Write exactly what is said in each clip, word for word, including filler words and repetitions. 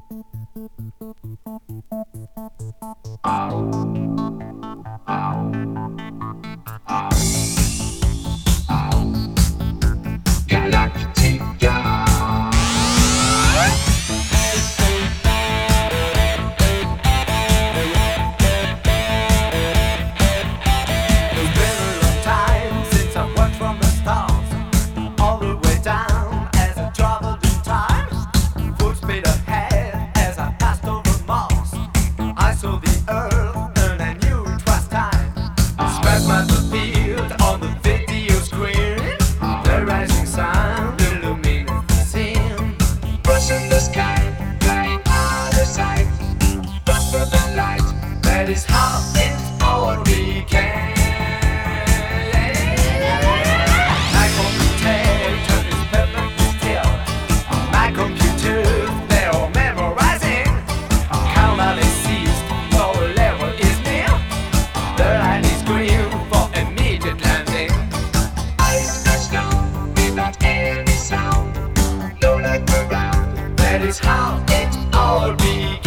That is how it all began. My computer is perfectly still. My computer, they're all memorizing. Count analysis for level is near. The line is green for immediate landing. Ice and snow without any sound. No light around. That is how it all began.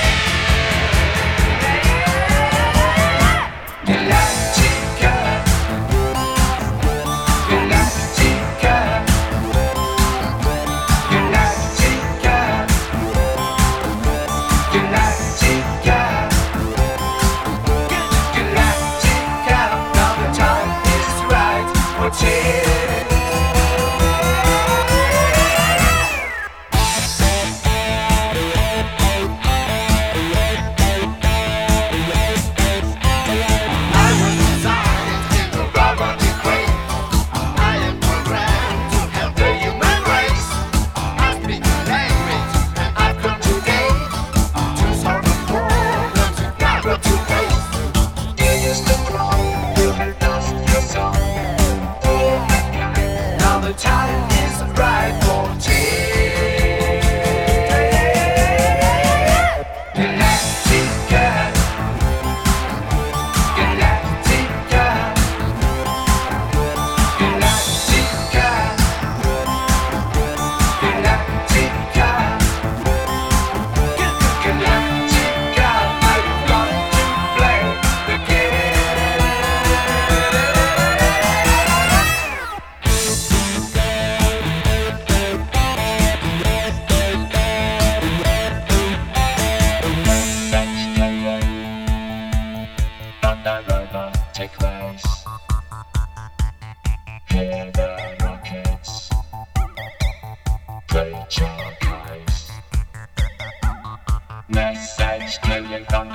The time is right for change. Galactica, Galactica, Galactica, Galactica, Galactica. I've got to play the game. Take place. Hear the rockets. Play your cards. Message to your